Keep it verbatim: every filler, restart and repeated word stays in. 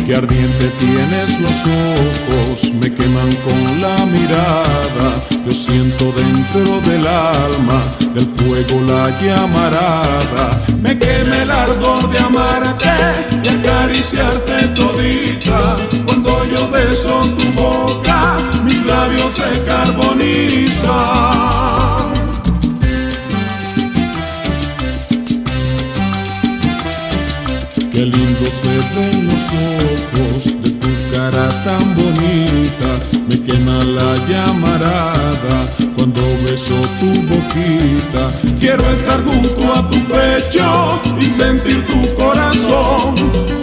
Qué ardiente tienes los ojos, me queman con la mirada. Yo siento dentro del alma, del fuego la llamarada. Me quema el ardor de amarte y acariciarte todita. Cuando yo beso tu boca, mis labios se carbonizan. Qué lindo se ven los ojos de tu cara tan bonita. Me quema la llamarada cuando beso tu boquita. Quiero estar junto a tu pecho y sentir tu corazón